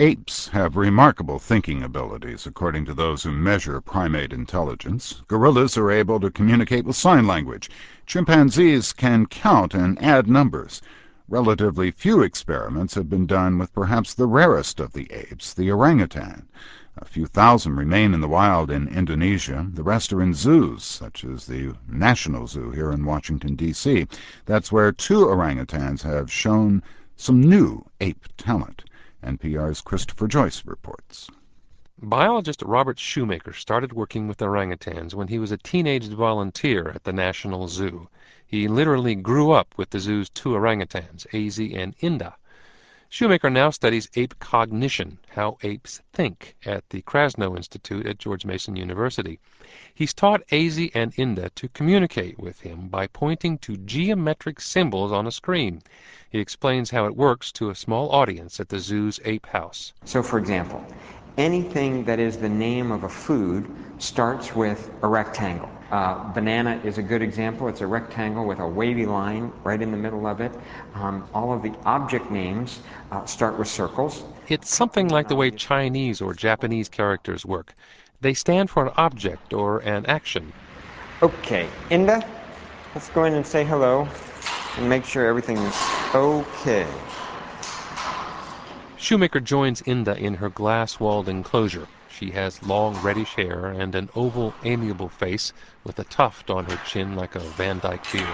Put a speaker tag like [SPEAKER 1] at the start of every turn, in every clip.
[SPEAKER 1] Apes have remarkable thinking abilities, according to those who measure primate intelligence. Gorillas are able to communicate with sign language. Chimpanzees can count and add numbers. Relatively few experiments have been done with perhaps the rarest of the apes, the orangutan. A few thousand remain in the wild in Indonesia. The rest are in zoos, such as the National Zoo here in Washington, D.C. That's where two orangutans have shown some new ape talent. NPR's Christopher Joyce reports.
[SPEAKER 2] Biologist Robert Shoemaker started working with orangutans when he was a teenage volunteer at the National Zoo. He literally grew up with the zoo's two orangutans, AZ and Inda. Shoemaker now studies ape cognition, how apes think, at the Krasno Institute at George Mason University. He's taught AZ and Inda to communicate with him by pointing to geometric symbols on a screen. He explains how it works to a small audience at the zoo's ape house.
[SPEAKER 3] So, for example, anything that is the name of a food starts with a rectangle. Banana is a good example. It's a rectangle with a wavy line right in the middle of it. All of the object names start with circles.
[SPEAKER 2] It's something like the way Chinese or Japanese characters work. They stand for an object or an action.
[SPEAKER 3] Okay, Inda, let's go in and say hello and make sure everything's okay.
[SPEAKER 2] Shoemaker joins Inda in her glass-walled enclosure. She has long reddish hair and an oval, amiable face with a tuft on her chin like a Van Dyke beard.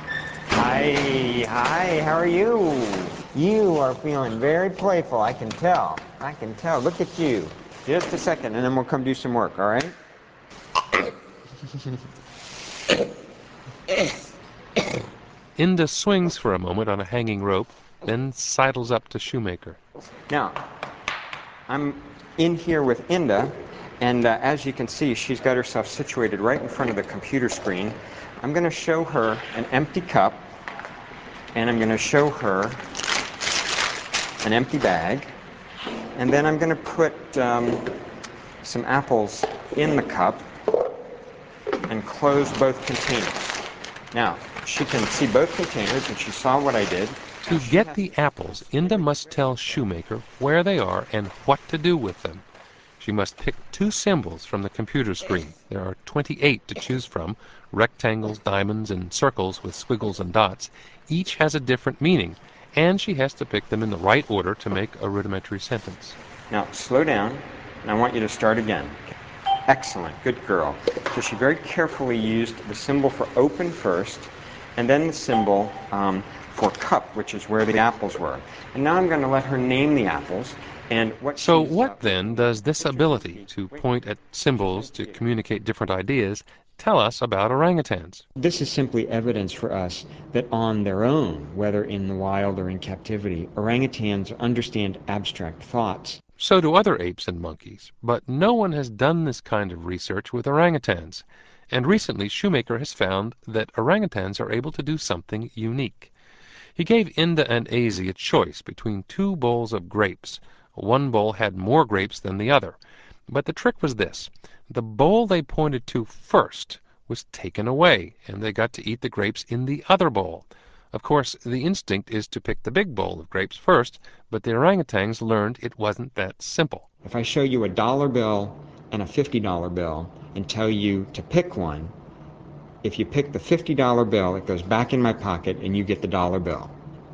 [SPEAKER 3] Hi, how are you? You are feeling very playful, I can tell. Look at you. Just a second, and then we'll come do some work, all right?
[SPEAKER 2] Inda swings for a moment on a hanging rope, then sidles up to Shoemaker.
[SPEAKER 3] Now, I'm in here with Inda, and as you can see, she's got herself situated right in front of the computer screen. I'm going to show her an empty cup, and I'm going to show her an empty bag, and then I'm going to put some apples in the cup and close both containers. Now, she can see both containers, and she saw what I did.
[SPEAKER 2] To get the apples, Inda must tell Shoemaker where they are and what to do with them. She must pick two symbols from the computer screen. There are 28 to choose from, rectangles, diamonds, and circles with squiggles and dots. Each has a different meaning, and she has to pick them in the right order to make a rudimentary sentence.
[SPEAKER 3] Now, slow down, and I want you to start again. Excellent, good girl. So she very carefully used the symbol for open first, and then the symbol for cup, which is where the apples were. And now I'm going to let her name the apples. And
[SPEAKER 2] what then does this ability to point at symbols to communicate different ideas tell us about orangutans?
[SPEAKER 3] This is simply evidence for us that on their own, whether in the wild or in captivity, orangutans understand abstract thoughts.
[SPEAKER 2] So do other apes and monkeys, but no one has done this kind of research with orangutans. And recently, Shoemaker has found that orangutans are able to do something unique. He gave Inda and AZ a choice between two bowls of grapes. One bowl had more grapes than the other. But the trick was this. The bowl they pointed to first was taken away, and they got to eat the grapes in the other bowl. Of course, the instinct is to pick the big bowl of grapes first, but the orangutans learned it wasn't that simple.
[SPEAKER 3] If I show you a $1 bill and a $50 bill and tell you to pick one, if you pick the $50 bill, it goes back in my pocket and you get the $1 bill.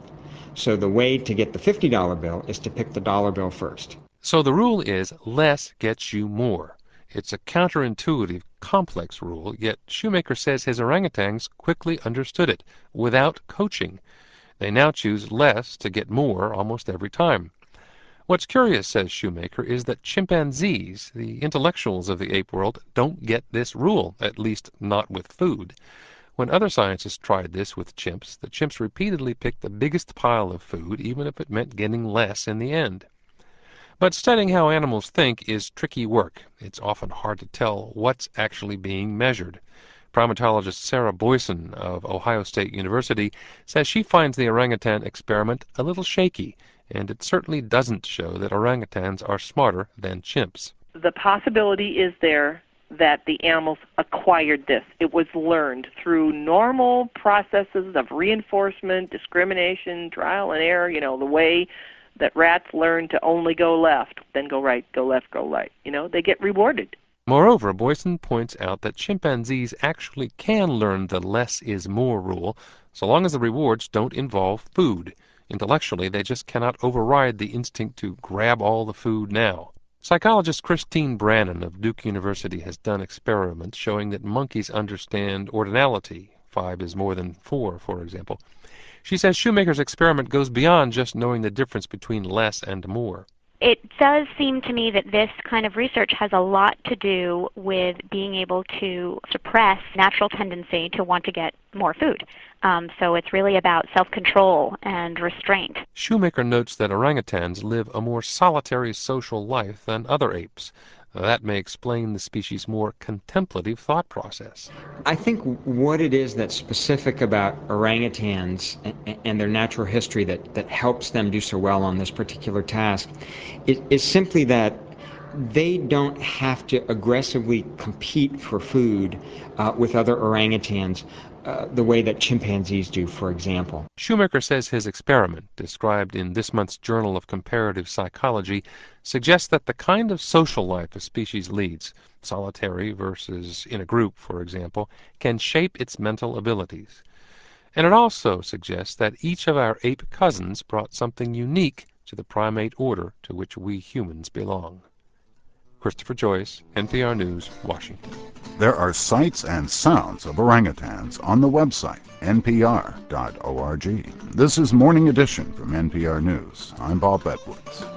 [SPEAKER 3] So the way to get the $50 bill is to pick the $1 bill first.
[SPEAKER 2] So the rule is less gets you more. It's a counterintuitive, complex rule, yet Shoemaker says his orangutans quickly understood it, without coaching. They now choose less to get more almost every time. What's curious, says Shoemaker, is that chimpanzees, the intellectuals of the ape world, don't get this rule, at least not with food. When other scientists tried this with chimps, the chimps repeatedly picked the biggest pile of food, even if it meant getting less in the end. But studying how animals think is tricky work. It's often hard to tell what's actually being measured. Primatologist Sarah Boyson of Ohio State University says she finds the orangutan experiment a little shaky, and it certainly doesn't show that orangutans are smarter than chimps.
[SPEAKER 4] The possibility is there that the animals acquired this. It was learned through normal processes of reinforcement, discrimination, trial and error, the way that rats learn to only go left, then go right, go left, go right. They get rewarded.
[SPEAKER 2] Moreover, Boyson points out that chimpanzees actually can learn the less is more rule, so long as the rewards don't involve food. Intellectually, they just cannot override the instinct to grab all the food now. Psychologist Christine Brannon of Duke University has done experiments showing that monkeys understand ordinality. 5 is more than 4, for example. She says Shoemaker's experiment goes beyond just knowing the difference between less and more.
[SPEAKER 5] It does seem to me that this kind of research has a lot to do with being able to suppress natural tendency to want to get more food. So it's really about self-control and restraint.
[SPEAKER 2] Shoemaker notes that orangutans live a more solitary social life than other apes. That may explain the species' more contemplative thought process.
[SPEAKER 3] I think what it is that's specific about orangutans and their natural history that helps them do so well on this particular task is simply that they don't have to aggressively compete for food with other orangutans the way that chimpanzees do, for example.
[SPEAKER 2] Shoemaker says his experiment, described in this month's Journal of Comparative Psychology, suggests that the kind of social life a species leads, solitary versus in a group, for example, can shape its mental abilities. And it also suggests that each of our ape cousins brought something unique to the primate order to which we humans belong. Christopher Joyce, NPR News, Washington.
[SPEAKER 1] There are sights and sounds of orangutans on the website npr.org. This is Morning Edition from NPR News. I'm Bob Edwards.